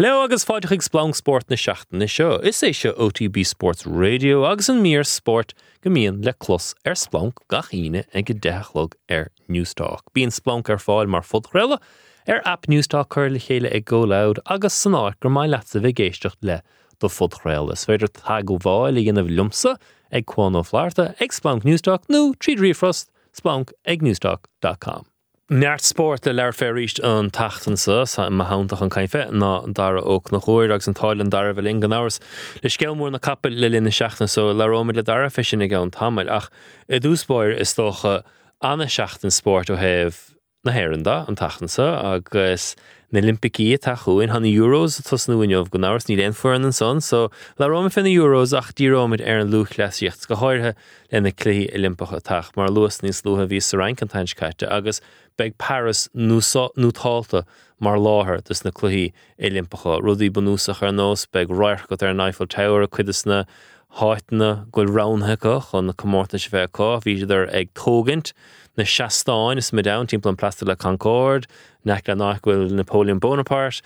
Hello agus fáideach Splunk Sport na seachtain seo. Is é seo OTB Sports Radio agus an mír sport gomíon le clos Splunk gachíine ag go deachlog Newstalk. Bíon Splunk fáil mar fudchréile app Newstalk chuir le chéile ag go loud agus san áit gur mai leat a bheith géisteach le do fudchréile. Is féidir tag go bháil i gginmh lumsa ag cuan ó fláirta ag Splunk Newstalk nó tríd rifrost Splunk ag newstalk.com. Neart sport le leir fé ríist an tachtansa sa ma hántach an caiinfe ná dara óg na chóir agus an táil an dara bhfuil ingan áras le scéalmór na capel le linn na seachtain so le rómid le dara fisin ag an tamil ach I dúspóir is tócha anna seachtain sport ó heh na héiranda an tachtansa agus na Olympicí tá chuin hanna Euros tus na uineh go náras ní léon fuair an son so le rómid fin na Euros ach dí rómid an lúch leisíocht go háirthe lena cluí Olympicha tach mar luas níos lútha ví sa rank an tainscaite agus beg Paris nú tálta mar láthair dus na cluí Olympicha rudí bunúsach ar nós beg roiach go ar Eiffel Tower chuidas na háitna goil ránthecha chun na comórta se bheith cá bhí idir ag tógant na seastáin is me down timp an Place de la Concorde nec le nachhfuil Napoleon Bonaparte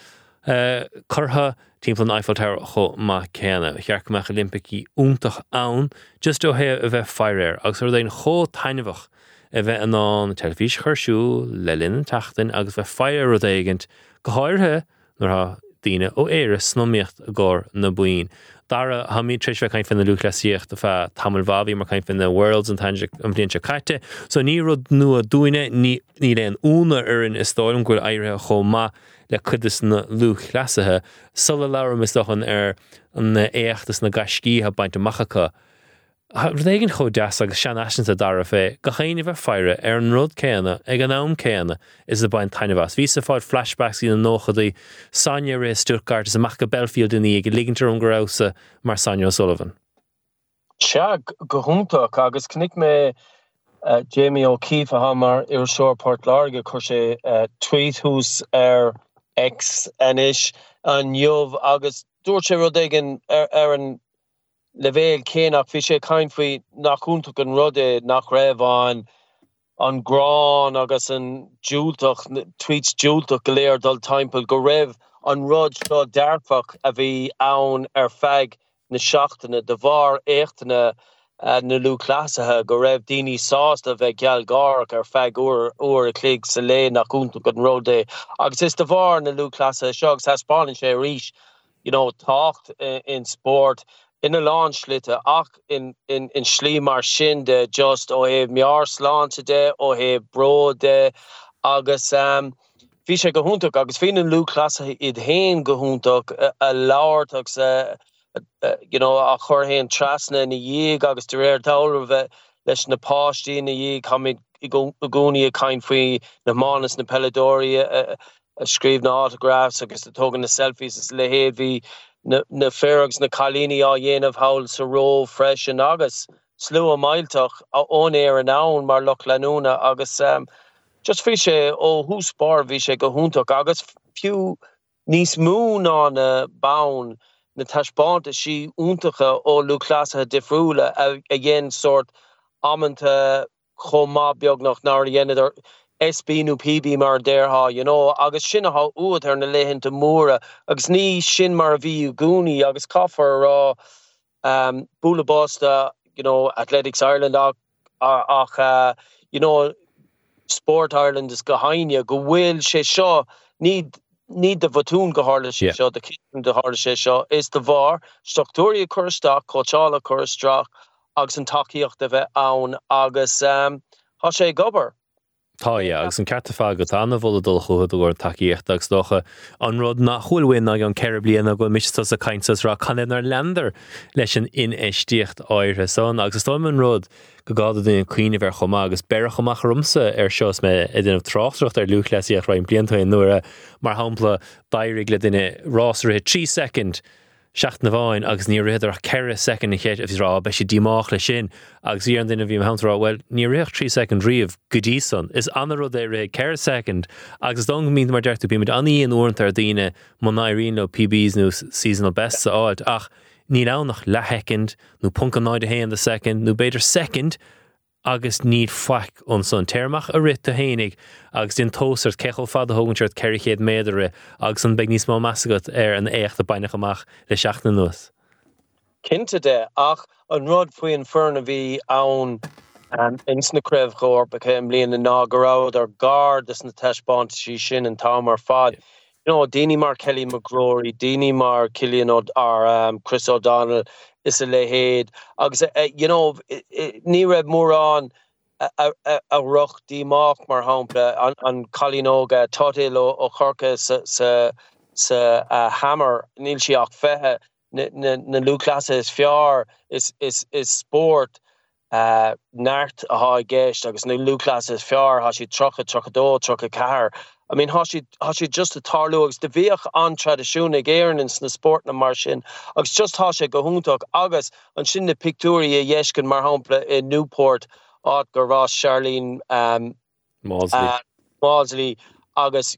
curtha timp an Eiffel Tower cho má céna chearcamach Olympicí úntach ann just ó heh a bheith feiréir agus ar dhéon cho tainmhach a bheith an telefís chuirsú le linn an tachtain agus bheith feir rud éigent go háirthe nar ha daoine ó éiris nó míocht a gcór na buin. Dara ha mi trish kain fin na luclasíocht a fa tamil vavi mar kain fin na worlds an tangic an blincha caite so ní rud nua dúine ní len úna an istáilm goil aire cho ma le chudas na luclasathe sulla larum is doch an an éachtas na gascí ha baint machacha Régin cho deas agus sean asint a dara fé go chéine bheith feire an rud céna ag an nám céna is a bain tainehas. Ví sa fáid flashbacks í an nóchadaí Sanya Ray Stuttgart is a macha Belfield in ag ligintar an gorausa mar Sanya O'Sullivan. Sia go húntaach agus cnic me Jamie O'Keefe a hamar ar seoir Port Larga chuir sé tweet hús ex anis an jobh agus dúirt sé rud éigean an levéil cénach fi sé kaint faoi nachúntaach an rudé nach raibh an grán agus an dúltach tweets dúltach go léir dul timpeall go raibh an rud seo dearfach a bhí ann ar feig na seachtaine de bhar éachtaine na luclasathe go raibh daoine sásta bheith geal gárach ar feig uair a clíg sa lé nachúntaach an rudé agus is de bhar na luclasathe seo agus haspáin sé ríis tácht in sport in a launch litte ach in slí mar sin de just ó heh mear sláinte de ó heh bro de agus fi sé go húntaach agus fin an luclasathe iad héin go húntaach a láirteach sa a chur héin trasna na dhéag agus de réir dáir bheith leis na páistí na dhéag chamid i gcónaí a cain faoi na mánas na Peladóri a scríb na autographs agus a tógan na selfies is le héad hí na ferrags na Chalíní á dhéanamh hawl sa ró freisin agus slú a mailtach ón éar an ann mar loch leanúna agus just fi sé ó húspár bhí sé go húntaach agus fiú níos mú ná na bán na taispáinte sí úntacha ó luclasathe difriúla a dhéan sort amanta chomá beag nach nar dhéanaidir SB nu PB mar derha, agus sin ha uat ar na lehin te móra, agus ní sin mar bhí gúni, agus caffar rá búla básta, Athletics Ireland ach Sport Ireland is go haine, go bhfuil sé seo, ní de bhatún go hála sé seo, de kitchen de hála sé seo, is de bhar, structúria chuirsteach, coachála chuirsteach, agus an takeíocht a bheith ann, agus ha sé gobar. Tá agus an ceartafá go anna bhla dul chuad úir takeíocht agus docha an rud nach chuilhain ag an ceir bliana go mistas a caiintas rá canan ar leander leis an inistíocht áire son agus táim an rud go gáda duna cuioine bhar chomá agus bearach chomach rumsa ar seos me idirnah tráchtreacht ar luchleíocht raim bliantaí nuair mar hampla dairigh le duine rásarthe 3 second seach na bháin agus ní réidir a ceire second i chéit a bhí rá be sé dímách le sin agus í an duine bhí hanrá well ní réoch 3 second riamh godí son is anna rud é ré ceire second agus don mín mar deirtu bí mit aní an uint ar daine man éirín le PBs nó seasonal best sa áid ach ní lánach lethecond nó punca náid a héan the second nó beidir second agus níd faic an son termach a rit a hénig agus din tósart cechol fad a hoganseart cerichéad méadar agus an beg níos má masagat an écht a bainach amach le seach na nuas. Cinnte de ach an rud faoin fearna bhí ann ins na craibh chóir became blian na nágrád ar gard is na teisbáint sí sin an tám ar fad. Dini mar Kelly McGrory, Dini mar Killian Chris O'Donnell is a lehéad. Agus, ní raibh mór an a ruch dímach mar hampla an Colin Óga Totil ó chorca sa hammer níl siach fethe na lúclasa is fear is sport nart a há gist agus na lúclasa is fear ha si trochadó, trochadcar. I mean, has she just a tarlugs de bhíoch an tradiisiúna géirnins na sport na mar sin agus just has she go húntaach agus an sin na pictúí a dhéiscin mar hampla in Newport áit gur rás Charlene Maudsley agus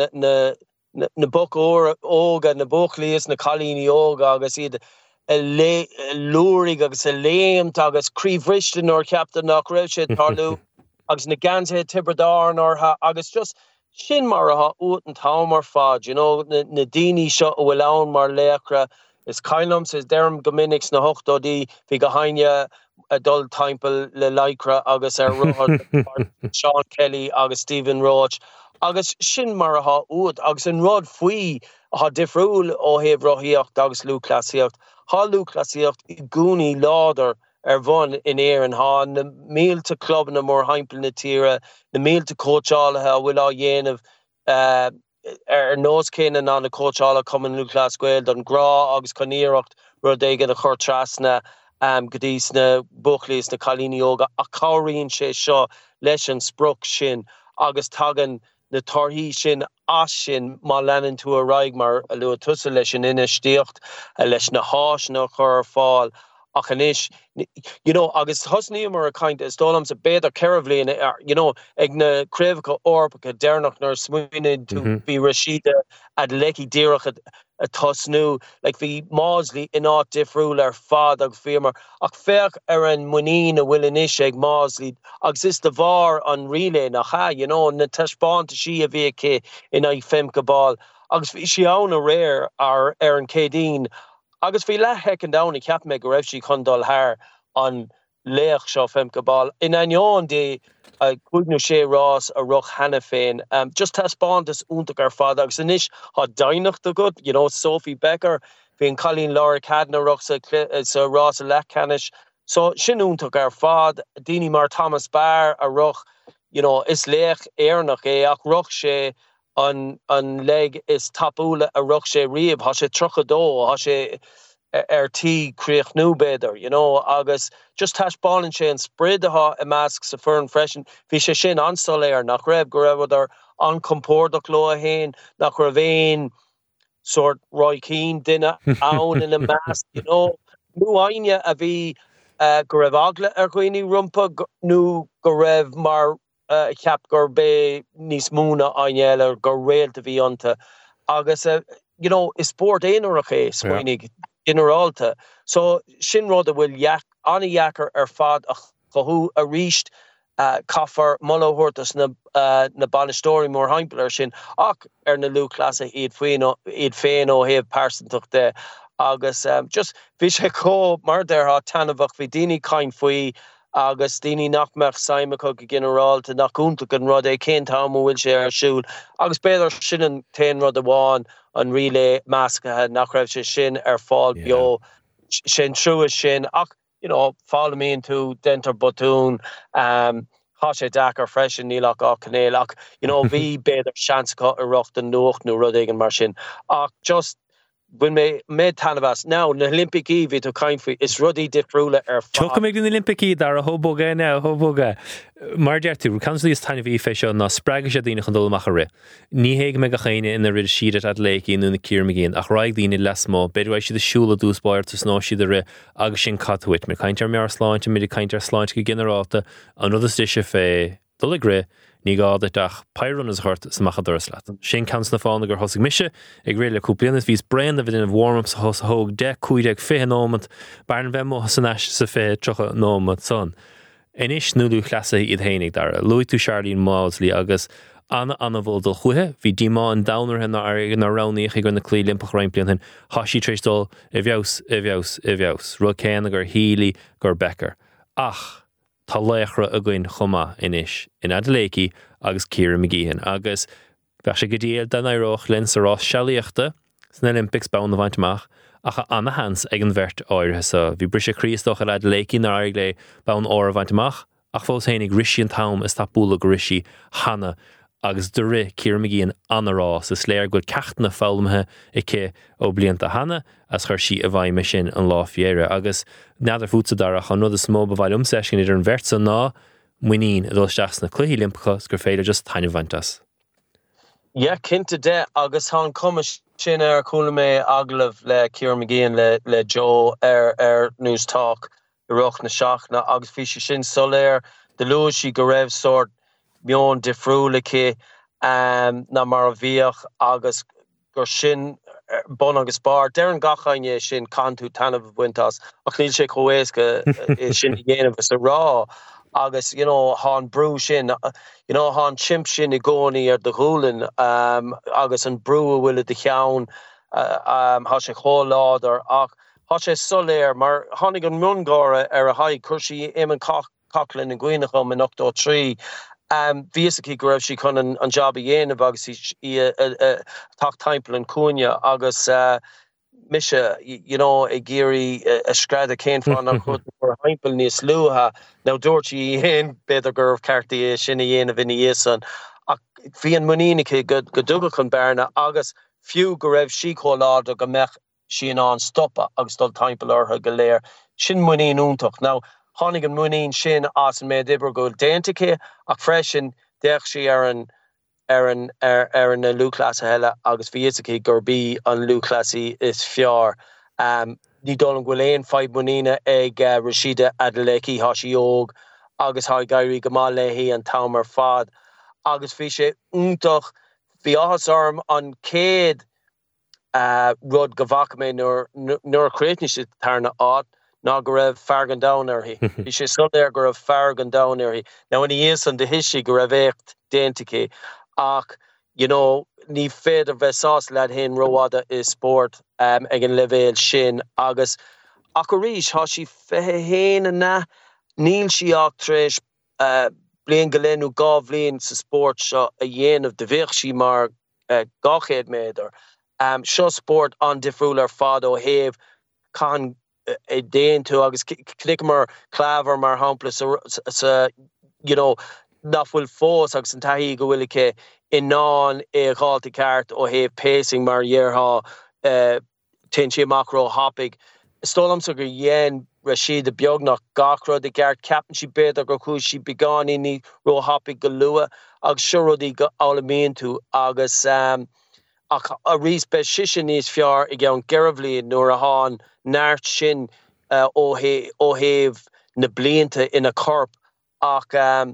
na book óga na bochlíos na cholíní óga agus iad lúrig agus a léimt agus críomhristin or captain nach raibh sé tarlú agus na ganse tibredáin or agus just sin mar ha út an támar fad, na dini seo a bhfuil ann mar léachra is cailms is derm gominics na hochtodí bhí go haine a dul timppel le Lycra agus Sean Kelly agus Stephen Roach agus sin mar ha út agus an rod faoi ha difriúil ó hebh roiíocht agus lúclasíocht há lúclasíocht I gúnaí láder bhain in éan há na mílte club na mór heimpel na tíre na mílte coachálathe a bhfuil á dhéanamh nós céinan an na coachála cuman lúclas Gael don grá agus coníireacht rud éige a chur trasna godís na buchlís na cholíní óga a cáiríonn sé seo leis an spruc sin agus tagan na torthaí sin as sin má leanann tú a raig mar a lu tusa leis an inistíocht leis na háis na chur fáil ach anis, agus hosníam ar a kind is dólam sa beidir ceirhlíon ag na craibhacha orpacha déirnach nar smuoine tú bhí Rashida ad leiki díireach a tosnú, bhí Maudsley in áit difriúil ar fad ag fémar ach féach ar an muín a bhfuil inis ag Maudsley agus is de bhar an rilé nach cha, na teispáinte si a bhí cé in ag femca agus bhí si ann a réir ar an cédín agus bhí le hecin dana ceap me go raibh sí chun dul thar an léach seo femca ball. In aineán dé chuignú sé rás a ruch hena féin. Just teispáintas úntaach ar fad agus inis há dainach do good, Sophie Becker, bhí an Colleen Laura Cadna ruch sa rás a lechanis. So sin úntaach ar fad, Dini mar Thomas Barr a ruch, is léach éarnach ach ruch sé an leg is tapúla a ruch sé riamh, ha sé trochadó, ha sé tí críoch nó beidir, agus just taispálann sé an spreadatha I measc sa fern freisin, bhí sé sin ansoléir nach raibh go raibh ar an compordach lo a héin, nach raibh éin sort Roy Keane duine ann in a measc, nó aine a bhí go raibh agla ar chuoine rumpa, nó go raibh mar ceap gur bé níos múna ainéile gur réalta bhí ionta agus is sport éonach é smuoinnig generalta so sin rud a bhfuil anna dhechar ar fad a chothú a ríist caffar mollóhuirtas na banistóirí mór heimplar sin ach ar na lúclasa iad féin ó héobh persintach de agus just bhí sé có mar deartha tanmhach bhí daoine cain faoi agus daoine nachmeach saimach go generalta nachúntaach an rud é cén tám bhfuil sé ar siúil agus beidir sin an tain rud amháin an rilé meascathe nach raibh sé sin ar fáil beo sin trúis sin ach fálamíonn tú dentar botún há sé dachar freisin nílach á canéal ach bhí beidir seansacha a rucht an nuacht nó rud éigen mar sin ach just when me tanavas now na Olympic vi to kind for is ruddy difriúla ar fad. Tucha meg den Olympic dar a hoboga now hoboga. Mar dertu cancel is tiny fisher na spraga sé dine chandol machare. Ní héig me gachéine in the rid sheet at lake in the Kirmagin ach raig dine lesmo bedwa si the shula dus boir to sno si the agus sin catwit me kainter me sláint me kainter sláint go generalta another stiche fe duligre ní gáda dach pyrun is hurt smachadurs lat. Sin cans na fána gur hosig mise ag réile cúplianas vís brain a vidin of warm-ups hos hog de cuideg fé nómant barn vemo san as sa fé trocha nómant son. Inis nulú clasa iad hénig dara. Louis tú Charlene Maudsley agus Anna bhil dul chuthe, hí díma an downer hen ar na raníach ag na clí limpach rain blian hen, hasí tréisdul I bheos, ru céan gur hílí gur becker. Ach, tá léachra a gcuin chuma inis, in Adelaiki agus Ciara McGeehan, agus bheith sé go díal den éireach linn sa rás sealaíochta, sna Olympics bán na bhaintach, ach Anna Hans ag an bheirt áirithe sa, bhí brise Christoch ar Adelaiki na airg le bán ára bhaintach, ach fós hénig rishi an tam is tapúla go rishi Hanna, agus de ri Ciara McGeehan anna rás is léir go ceachtainna fálamthe I cé ó blianta Hanna as chuir si a bhaid me sin an lá fiéire agus neadar fútsa darach an rud is mó bhhail umseiscin idir an bheirt san ná muoín a dulteach na cluichí limpachas gur féidir just taine bhaintas. Ja, cinnte de agus há cumas sin ar coolla mé aglah le Ciara McGeehan le Joe ar News Talk I roch na seachna agus fi sin soléir de luisi go raibh sort mion difriúlacha na mar a bhíoch agus gur sin bon agus bar dean gachaine sin canú tanmh buintas ach níl sé choéisce sin dhéanamh is a rá agus há brú sin há chimp sin I gcónaí ar de ghúlin agus an brú bhfuil de cheann há sé chóláidir ach há sé soléir mar tháinig an miongáire ar a haid chuirsí éman cachlinn an gcuoinechom in 8-3 Vísaí go raibh si chun an job a dhéanamh agus tacht timppla an cúine agus mise I géirí a scrad a céin fan an chud for heimpel níos luútha ná dúirtí héin beidir gur cartaí sinna dhéanamh in dhéasan ach bhí an muínice go dugad chun bearna agus fiú go raibh si choláda go mech sin an stoppa agus dul timppla ortha go léir sin muín úntaach ná Hánig an muín sin as an méid ibre go déantacha ach freisin deach si ar an lúclas heile agus bhísaí gur bí an lúclasí is fear. Ní dul an ghuiléon feid muíine ag Rashida Adelaiki hasí óg agus há gaiirí go má léhí an tamar fad agus bhí sé úntaach bhí áthas orm an céad rud go bhacha mé nuair chréitne si tarna áit ná go raibh fergan downarthaí. Bhí sé soléir go raibh fergan downarthaí. Now in dhéas an de hiisi go raibh écht déantacha ach ní féidir bheith lead hen roiáda is sport ag an levéil sin agus ach go rís há si fethe héana na níl si ach tréis blian go lenú gá bblion sa sport seo a dhéanamh de bhíoch si mar gachéad méidir. Seo sport an difriúil ar fad ó thaobh can déan tú agus clic mar clábhar mar hampla sa nachfuil fós agus an taí go bhfuilce in náin gáilta ceart ó thaobh pacing mar dheartha tin sé macro hopig. Stólam sa gur dhéan Rashid a beagnach gachrod i gceart ceapan si beidir gur chúis si beagán iní ro hopig go lua agus siúrodí go álamíonn tú agus ach a rís be sisin níos fear I gceann geirmhlíonn nuair a háin náirt sin ó thaobh na blianta ina corp ach an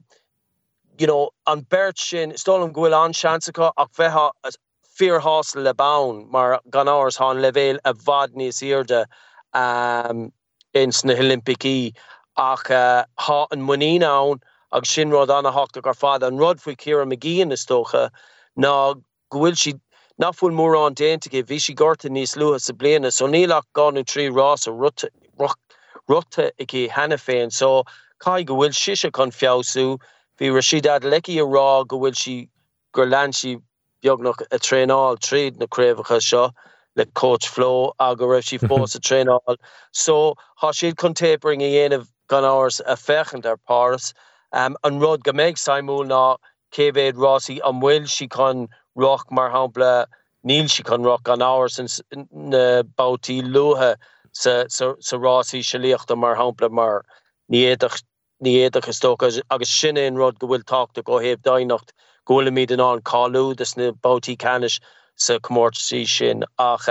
beirt sin stólam go bhfuil an seansacha ach bheitha fearhásla le bán mar gan áras há levéil a bhd níos irde in sna Olympicí ach há an muín ann agus sin rud anna háachta gur fad an rud faoi Ciara McGeehan is tócha ná go bhfuil si nachfuil mór an déantacha bhí si gorta níos luas sa bliana so nílach gáú trí rás a rutta i hena féin so cai go bhfuil siise chun fiosú bhí Rashida Adelaiki a rá go bhfuil si gur lean si beagnach a tréáil tríd na créimhacha seo le coach Flo a go raibh si fós a tréáil so há siad chun tapering a dhéanamh gan áras a fechant ar páras an rud go méid saimú ná cévéad Rossi an bhfuil si chun rock mar hampla níl si chun rock an áras na bátaí luatha sa Rossi síochta mar hampla mar ní éadach is tócha agus sin éon rud go bhfuil táachta go thaobh dainnacht go bhfuil míad an an cáú dus na bátaí canis sa comórtaí sin ach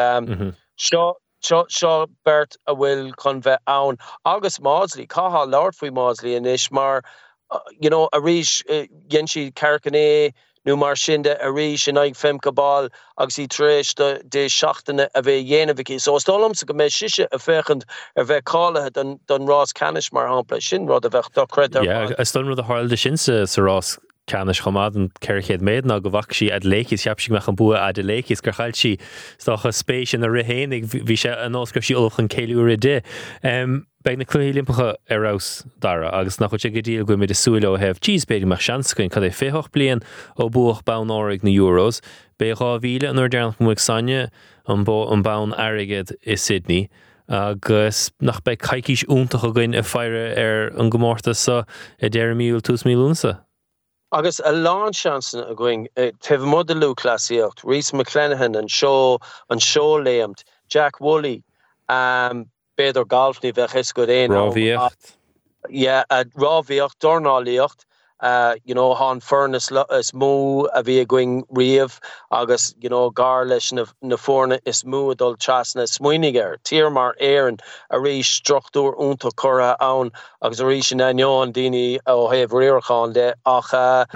seo bert a bhfuil chun bheith ann agus Maudsley caithfá leabhar faoi Maudsley inis mar a rís gin si Carcané nu mar sin de a ríis in ag femcabal agus í tréis de seachtainna a bheith dhéanamh so stálamsa go mé siise a fechand bheith cálathe don rás canis mar hapla sin rud a bheith do credar. Yeah, a stun rud a háilde sin sa rás canis chomad an ceirchéad méid ná go bhac sí ad léicís ceap si meach an bua ad léicís gur chail si stocha spéis in a rihénig bhí sé an óscrif sí olchan céiliú de. Beg na cluí limpacha arás dara agus nach chuid go díal go mid a súil ó hebh tíos beidir mar seanscoin cad é féhoch blian ó buach bán áraigh na euros bé rá bhíle an ordearnach muig sanne an bán airigid i Sydney agus nach be caicís úntach a gin a feire an gomórta sa a 10,000 tús agus a lán seansan a going teh modulú clasíocht Rhys McClenaghan an seo léamt Jack Woolley beidir golfní bheith is go réin rábhíocht rábhíocht dornáíocht hán furnas is mú a bhí going riamh agus gar leis na fórna is mú adul trasna smuoiniger tír mar éan a rís struchtúr únta chora ann agus a rís sin aineán daoine ó heh riarcháin de ach a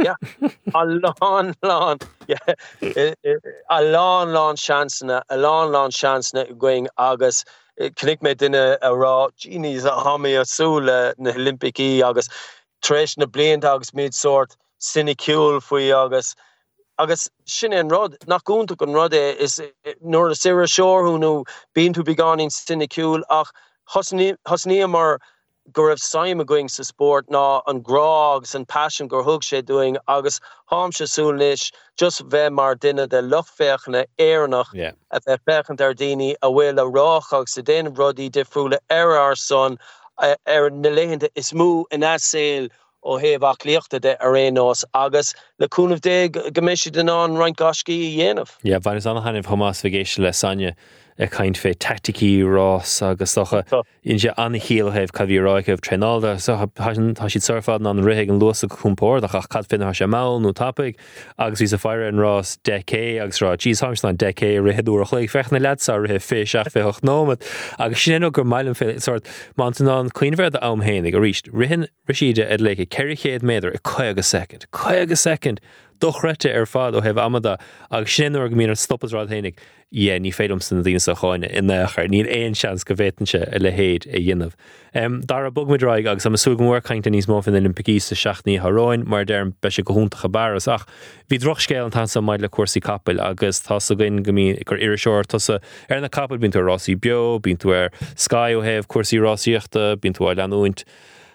lán seansna going agus cnic mé duine a rá Jeannies a hamí a súla na Olympicí agus treis na bliant agus míid sort sinicúil faoi agus sin an rud nach gúnta an rud is nuair a sira seorthúnú bíon tú beáin sinicúil ach hosní mar gur raibh saim going sa sport ná an grágus an passion gur thug sé doing agus háim se súlnis just bheith mar duine de luchtfeachna éarnach a bheith fechant ar daoine a bhfuil a ráchach sa déanamh rudaí difriúla ar son na léhananta is mú in asail ó héh líochta de a réós agus leúnmh dé goméisi den an roiint gascí dhéanamh. Ja, bhain is anna hanibh Thomas vigéisi le sanne a kaint fé tacticí rás agus socha in sé anhíal heh cad bhí ráiceh trénalda so tá siad surfád an ritheigh an luasa chumpór ach cad fin se máil nó tapig agus ví a feire an rás decé agus rá tíos hamsna decé riheadú a chléigh fechna lesa rithe fé seach féoch nómad agus sin gur mailen fé sort man an cuioinhver a amhénig a ríist rihin riside ed le ceirichéad méidir a coige second dochrete fad ó heh amada agus sin go mín an stoppasrád hénig ní fédomsan na dtíine sa cháine in nachar níl éon seans go bhétanse le héad a dhéanamh. Dar a bugmidráig agus am súgamhar caiinte níos mó fin Olympicí sa seaachnaí Haráin mar derm be se go húntacha baras ach bhí drochscéil an tan sa maid le cuasaí capel agus tá a gin gomí gur iriseoir tá ar na capel bín tú Rossi bio, bín tú ar Sky ó heh cuasaí Rossíochta, bín tú leanúint.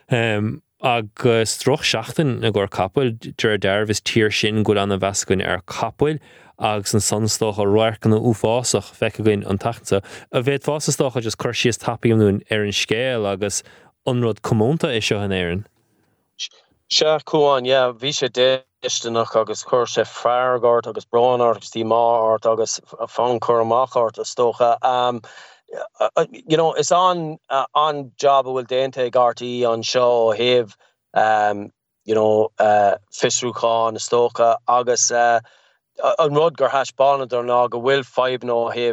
Agus troch seachtain a gur capel dur derv is tír sin go an a bhescain ar capel agus an sanstoch a roiircan na úfásach feice goin an tachtsa a bheith fásastoch a just chuirsíos tapíam nún ar an scéil agus anrod commónta is seo an éan. Se cuain, bhí sé déistenach agus chuir sé feargart agus brainart agus tí máart agus fan chur amachart a stocha. It's on job bhfuil déanta gartaí an seo heh fisrúáin na stocha agus an rud gur haisbánadar ná go bhfuil feib nó heh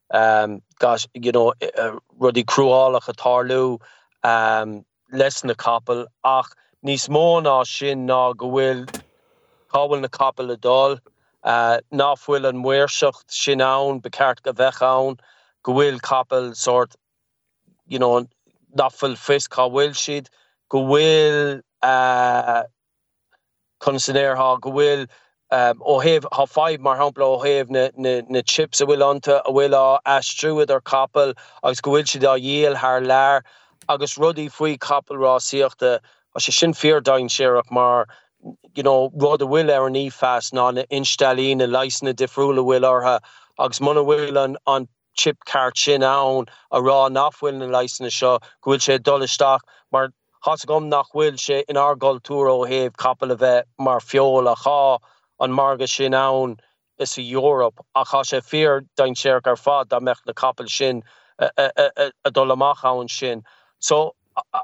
rudí cruálach a tarlú les na capel ach níos mó ná sin ná go bhfuil cabhfuil na capel a dul náfuil an muirseacht sin ann beceart go bheith ann go bhfuil capel sort náfuil fis cá bhfuil siad go bhfuil consinéirtha go bhfuil ó heh há feib mar hampla ó heh na chips a bhfuil anta a bhfuil astrúid ar capel agus go bhfuil siad á dhéal thar lear agus rudaí faoi capel rásíochta a sé sin feardain séireach mar rud a bhfuil ar an ífas ná na instalí na leisna difriúla bhfuil ortha agus muna bhfuil an chip cart sin ann a rá nachhfuil na leisna seo go bhfuil sé dul isteach mar has gom nachhfuil sé in our cultúr ó heh capel a bheith mar fiol a chá an marga sin ann is a Europe a cha sé fear dain séirc ar fad a mecht na capel sin a dul amach ann sin so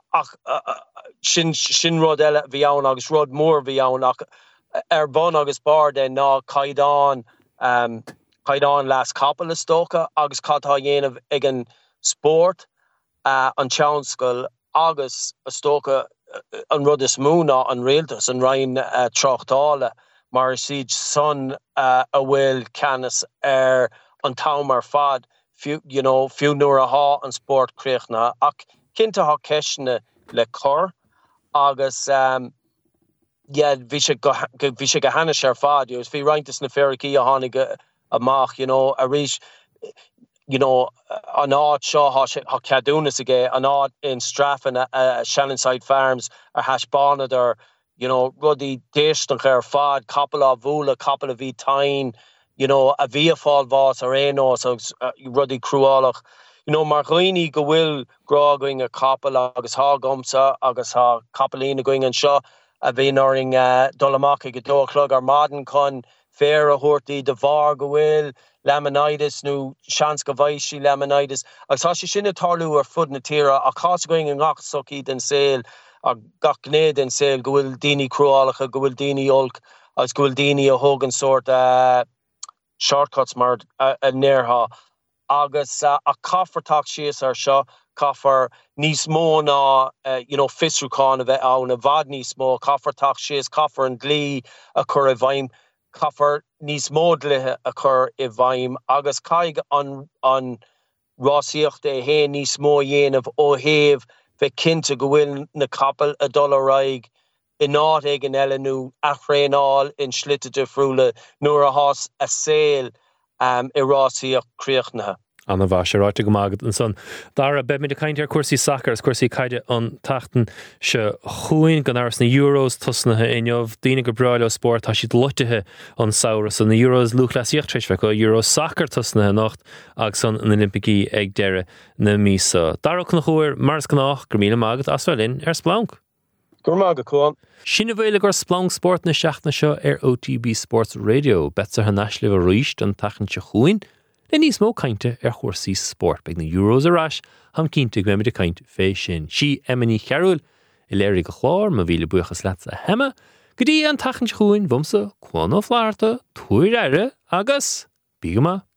sin rud eile bhí ann agus rud mór bhí ann ach ar bon agus bar de ná caidan las capel a stocha agus catá dhéanamh ag an sport an teannscoil agus a stocha an rud is mú ná an réaltas an rain trochtála mar siege son a will canis an taumar fad few nuair a ha an sport creachna ach kinta ha keshne le cor agus vi go hanne ar fad vi reintas na feriki a hannig amach a rish an odd seo ha cadúnas aige an odd in Straffan Shannonside Farms ar Hashbonad or ruddy déistan ar fad couple of vula couple of ví tain a ví fall vás ar éno so ruddy cruálach mar roiní go bhfuil grá going a couple agus há gomsa agus há coupleína going an seo a bhí noring dolamach go dóchlog ar maden con fair a horty de var go bhfuil laminitis nu chans go bhaisi laminitis agus tá sinna tarlú ar fud na tíra a cá going an gach sucky den sail a gach gné den sail go bhfuil daoine cruálacha go bhfuil daoine olc agus go bhfuil daoine a hogan sort shortcuts mar a nearha agus a coffertach sias ar seo coffer níos mó ná fisrúcán a bheith ann a bhd níos mó coffertach sias coffer an glí a chur a bhaim coffer níos módlathe a chur i bhaim agus caig an rásaíocht é hé níos mó dhéanamh ó héamh bheith cinnte go bhfuil na capal a dul raig i náit ag an eile nó achréáil in slitte de friúla nuair a has a saoil i rásaíocht críochnathe. Anna bha sé ráite go mágad an son. Dara be mid a cainte ar cuasaí soccer, cuasaí caide an tachtan se chuin gan áras na Euros tusnathe inmh daoine go breáil ó sport tá siad luitethe an saoras an na Euros luchlasíocht treis bheith go Euro soccer tusnathe nacht agus san an Olympicí ag deire na mísa. Dara chun chuir mars gannách gur míle mágad as bhfuilinn ar splánc. Gur mágad chuan. Sinna bhfuil gur splánc sport na seachna seo ar OTB Sports Radio betar ha náisliú a ríist an tachan se chuin le níos mó cainte ar chósaí sport beag na Euros arás ham cínta go mid a caint fé sin. Si Emily Chearúil I léirí go chlár má bhíle buchas leat a hemme go dtí an tachan se chuin bhumsa cuan ó phláirte tuair aire agus bí go maith.